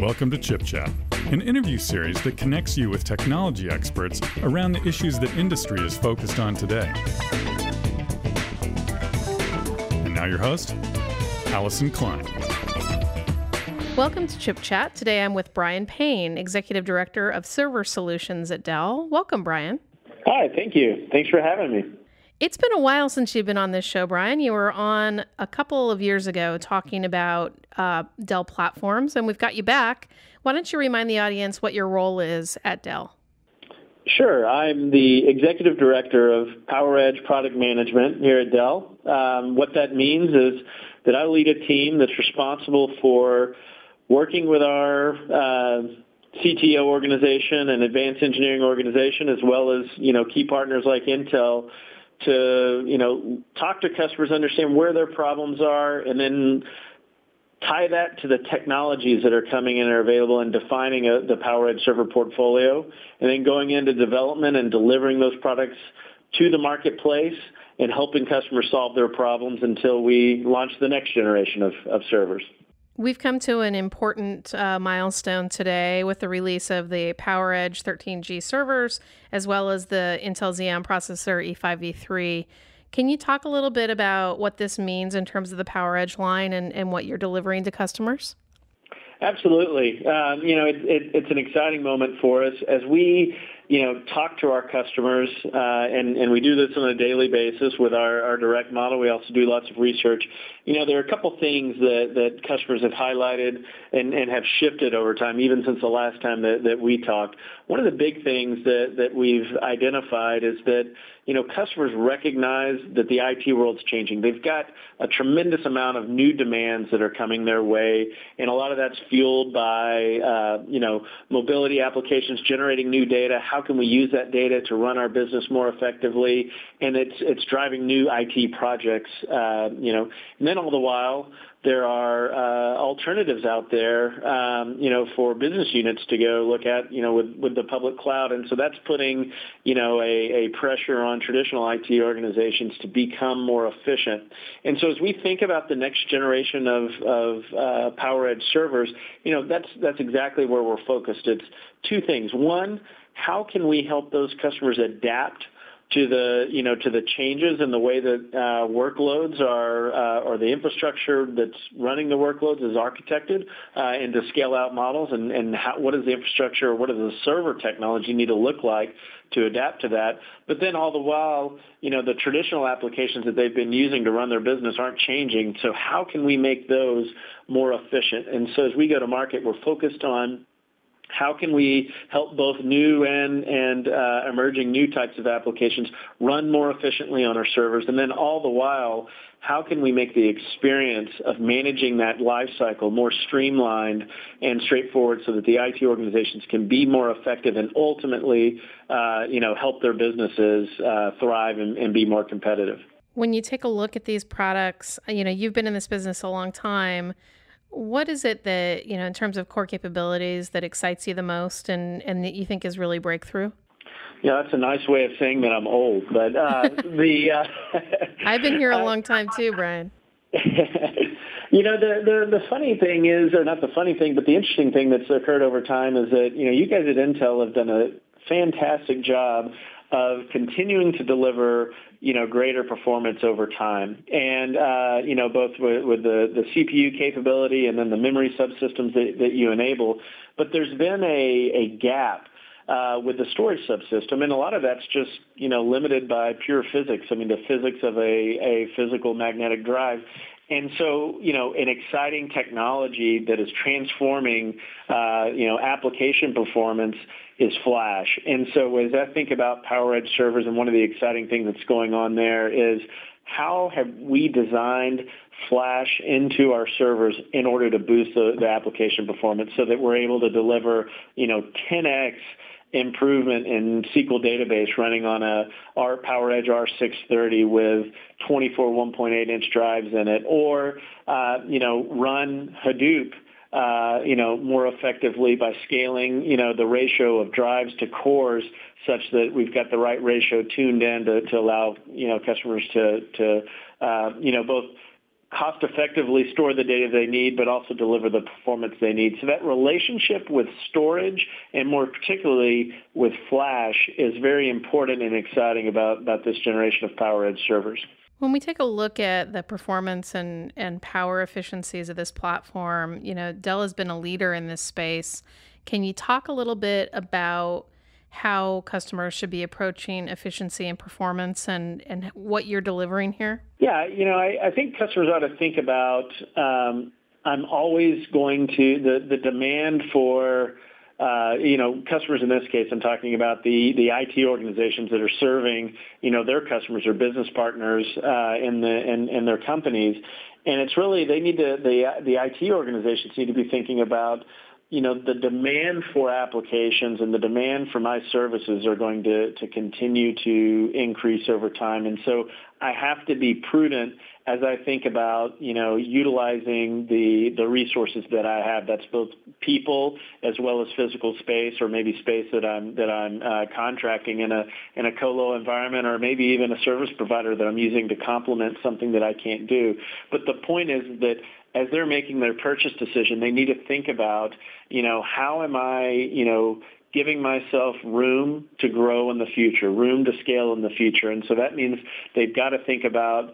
Welcome to Chip Chat, an interview series that connects you with technology experts around the issues that industry is focused on today. And now your host, Allison Klein. Welcome to Chip Chat. Today I'm with Brian Payne, Executive Director of Server Solutions at Dell. Welcome, Brian. Hi, thank you. Thanks for having me. It's been a while since you've been on this show, Brian. You were on a couple of years ago talking about Dell platforms, and we've got you back. Why don't you remind the audience what your role is at Dell? Sure. I'm the Executive Director of PowerEdge Product Management here at Dell. What that means is that I lead a team that's responsible for working with our CTO organization and advanced engineering organization, as well as, key partners like Intel, to, talk to customers, understand where their problems are, and then tie that to the technologies that are coming in and are available and defining the PowerEdge server portfolio, and then going into development and delivering those products to the marketplace and helping customers solve their problems until we launch the next generation of servers. We've come to an important milestone today with the release of the PowerEdge 13G servers, as well as the Intel Xeon processor E5, E3. Can you talk a little bit about what this means in terms of the PowerEdge line and what you're delivering to customers? Absolutely. It's an exciting moment for us as we, talk to our customers, and we do this on a daily basis with our direct model. We also do lots of research. There are a couple things that customers have highlighted and have shifted over time, even since the last time that we talked. One of the big things that we've identified is that, customers recognize that the IT world's changing. They've got a tremendous amount of new demands that are coming their way, and a lot of that's fueled by, mobility applications generating new data. How can we use that data to run our business more effectively? And it's driving new IT projects, and then all the while, there are alternatives out there, for business units to go look at, with the public cloud. And so that's putting, a pressure on traditional IT organizations to become more efficient. And so as we think about the next generation of PowerEdge servers, that's exactly where we're focused. It's two things. One, how can we help those customers adapt to the changes in the way that workloads are, or the infrastructure that's running the workloads is architected, and to scale out models, and what does the infrastructure, what does the server technology need to look like to adapt to that? But then all the while, the traditional applications that they've been using to run their business aren't changing. So how can we make those more efficient? And so as we go to market, we're focused on how can we help both new and emerging new types of applications run more efficiently on our servers? And then all the while, how can we make the experience of managing that life cycle more streamlined and straightforward so that the IT organizations can be more effective and ultimately, help their businesses thrive and be more competitive? When you take a look at these products, you've been in this business a long time. What is it that, in terms of core capabilities that excites you the most and that you think is really breakthrough? Yeah, that's a nice way of saying that I'm old, but I've been here a long time too, Brian. The funny thing is, or not the funny thing, but the interesting thing that's occurred over time is that, you guys at Intel have done a fantastic job of continuing to deliver, greater performance over time. And, both with the CPU capability and then the memory subsystems that you enable. But there's been a gap with the storage subsystem, and a lot of that's just, limited by pure physics. I mean, the physics of a physical magnetic drive. And so, an exciting technology that is transforming, application performance is Flash. And so as I think about PowerEdge servers, and one of the exciting things that's going on there is how have we designed Flash into our servers in order to boost the application performance so that we're able to deliver, 10x improvement in SQL database running on our PowerEdge R630 with 24 1.8-inch drives in it, or, run Hadoop, more effectively by scaling, the ratio of drives to cores such that we've got the right ratio tuned in to allow, customers to both cost effectively store the data they need, but also deliver the performance they need. So that relationship with storage, and more particularly with flash, is very important and exciting about this generation of PowerEdge servers. When we take a look at the performance and power efficiencies of this platform, Dell has been a leader in this space. Can you talk a little bit about how customers should be approaching efficiency and performance and what you're delivering here? Yeah, I think customers ought to think about, I'm always going to, the demand for, customers in this case, I'm talking about the IT organizations that are serving, their customers or business partners in their companies. And it's really, the IT organizations need to be thinking about, the demand for applications and the demand for my services are going to continue to increase over time. And so I have to be prudent as I think about, utilizing the resources that I have. That's both people as well as physical space, or maybe space that I'm contracting in a colo environment, or maybe even a service provider that I'm using to complement something that I can't do. But the point is that as they're making their purchase decision, they need to think about, how am I, giving myself room to grow in the future, room to scale in the future. And so that means they've got to think about,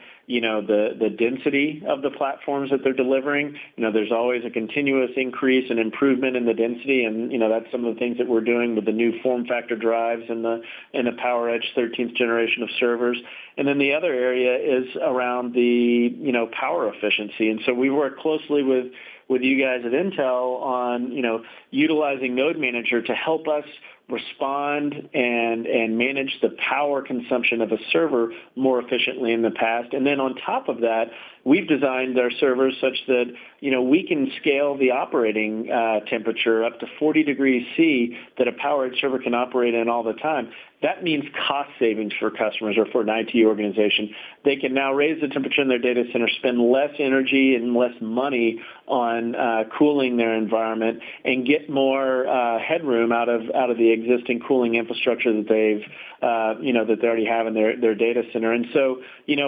the density of the platforms that they're delivering. There's always a continuous increase and improvement in the density. And, that's some of the things that we're doing with the new form factor drives and the PowerEdge 13th generation of servers. And then the other area is around the, power efficiency. And so we work closely with you guys at Intel on, utilizing Node Manager to help us respond and manage the power consumption of a server more efficiently in the past. And then on top of that, we've designed our servers such that, we can scale the operating temperature up to 40 degrees C that a PowerEdge server can operate in all the time. That means cost savings for customers or for an IT organization. They can now raise the temperature in their data center, spend less energy and less money on cooling their environment, and get more headroom out of the existing cooling infrastructure that they've that they already have in their data center. And so,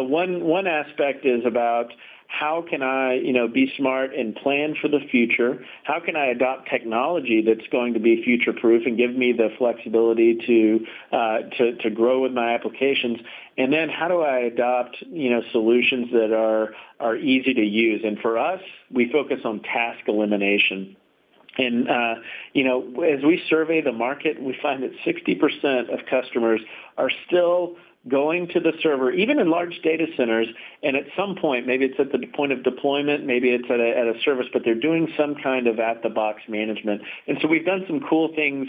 one aspect is about how can I, be smart and plan for the future? How can I adopt technology that's going to be future-proof and give me the flexibility to grow with my applications? And then how do I adopt, solutions that are easy to use? And for us, we focus on task elimination. And, as we survey the market, we find that 60% of customers are still going to the server, even in large data centers, and at some point, maybe it's at the point of deployment, maybe it's at a service, but they're doing some kind of at-the-box management. And so we've done some cool things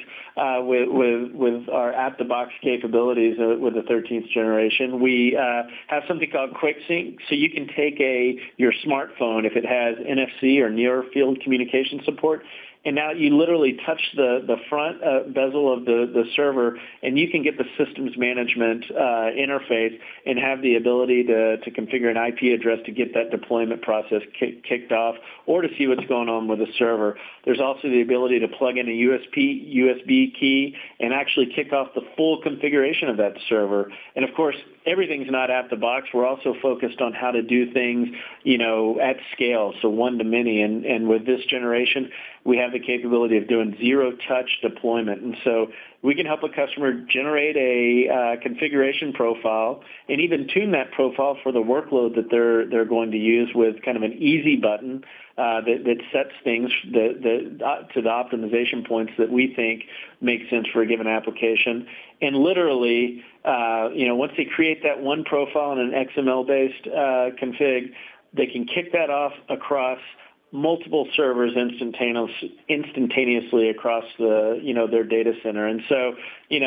with our at-the-box capabilities with the 13th generation. We have something called QuickSync, so you can take your smartphone, if it has NFC or near-field communication support, and now you literally touch the front bezel of the server, and you can get the systems management interface and have the ability to configure an IP address to get that deployment process kicked off, or to see what's going on with the server. There's also the ability to plug in a USB key and actually kick off the full configuration of that server. And of course, everything's not at the box. We're also focused on how to do things, at scale, so one to many. And with this generation, we have the capability of doing zero-touch deployment. And so we can help a customer generate a configuration profile and even tune that profile for the workload that they're going to use with kind of an easy button that sets things to the optimization points that we think make sense for a given application. And literally, once they create that one profile in an XML-based config, they can kick that off across multiple servers instantaneously across their data center. And so,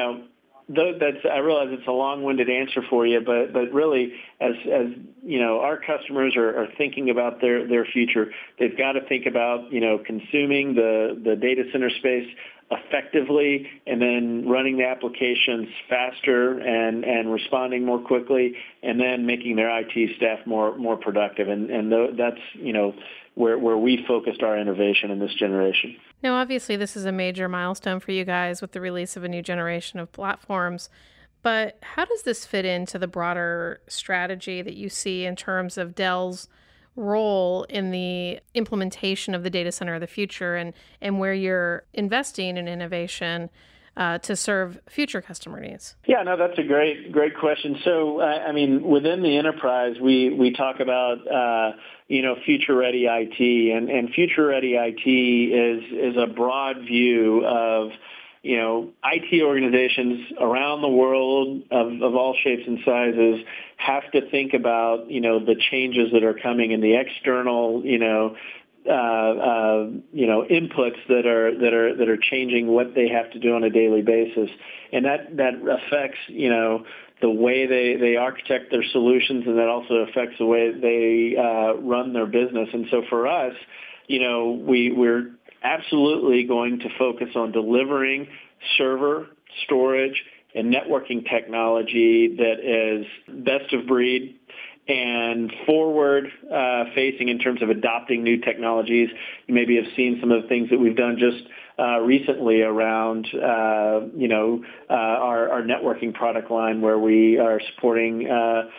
I realize it's a long-winded answer for you, but really, as our customers are thinking about their future, they've got to think about, consuming the data center space effectively, and then running the applications faster and responding more quickly, and then making their IT staff more productive. And that's, where we focused our innovation in this generation. Now, obviously, this is a major milestone for you guys with the release of a new generation of platforms. But how does this fit into the broader strategy that you see in terms of Dell's role in the implementation of the data center of the future, and where you're investing in innovation to serve future customer needs? Yeah, no, that's a great question. So, within the enterprise, we talk about, future-ready IT, and future-ready IT is a broad view of, IT organizations around the world of all shapes and sizes have to think about, the changes that are coming in the external, inputs that are changing what they have to do on a daily basis, and that affects the way they architect their solutions, and that also affects the way they run their business. And so for us, we're absolutely going to focus on delivering server, storage, and networking technology that is best of breed and forward-facing in terms of adopting new technologies. You maybe have seen some of the things that we've done just recently around, our networking product line, where we are supporting,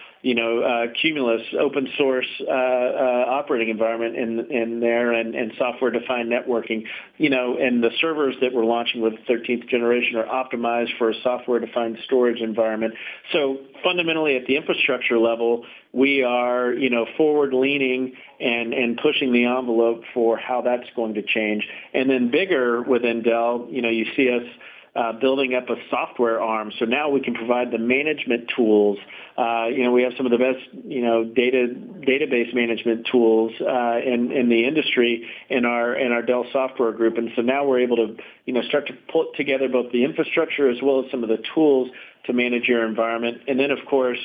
Cumulus open source operating environment in there, and software-defined networking. And the servers that we're launching with 13th generation are optimized for a software-defined storage environment. So fundamentally, at the infrastructure level, we are, forward-leaning and pushing the envelope for how that's going to change. And then bigger within Dell, you see us building up a software arm. So now we can provide the management tools. We have some of the best, database management tools in the industry in our Dell software group. And so now we're able to, start to put together both the infrastructure as well as some of the tools to manage your environment. And then, of course,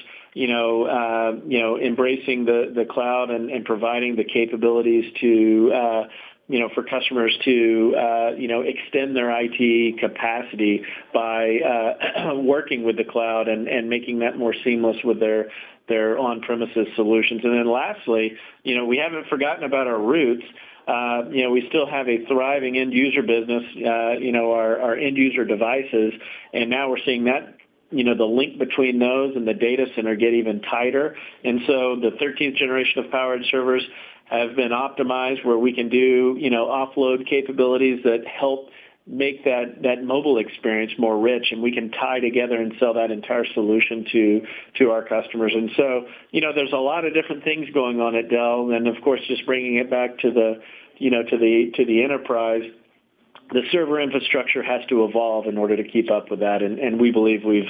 embracing the cloud and providing the capabilities to, for customers to, extend their IT capacity by working with the cloud and making that more seamless with their on-premises solutions. And then lastly, we haven't forgotten about our roots. We still have a thriving end-user business, our end-user devices, and now we're seeing that the link between those and the data center get even tighter. And so the 13th generation of PowerEdge servers have been optimized where we can do, offload capabilities that help make that mobile experience more rich, and we can tie together and sell that entire solution to our customers. And so, there's a lot of different things going on at Dell, and of course, just bringing it back to the, to the enterprise. The server infrastructure has to evolve in order to keep up with that, and we believe we've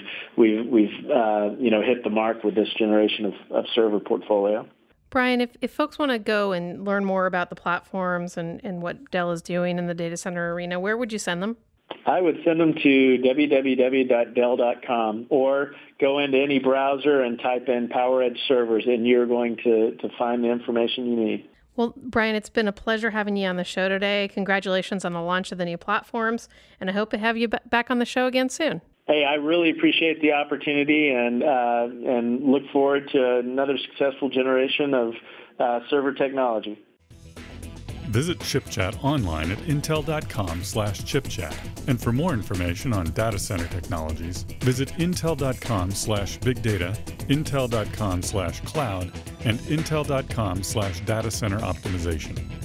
hit the mark with this generation of server portfolio. Brian, if folks want to go and learn more about the platforms and what Dell is doing in the data center arena, where would you send them? I would send them to www.dell.com, or go into any browser and type in PowerEdge servers, and you're going to find the information you need. Well, Brian, it's been a pleasure having you on the show today. Congratulations on the launch of the new platforms, and I hope to have you back on the show again soon. Hey, I really appreciate the opportunity and look forward to another successful generation of server technology. Visit ChipChat online at intel.com/chipchat. And for more information on data center technologies, visit intel.com/bigdata, intel.com/cloud, and intel.com/datacenter optimization.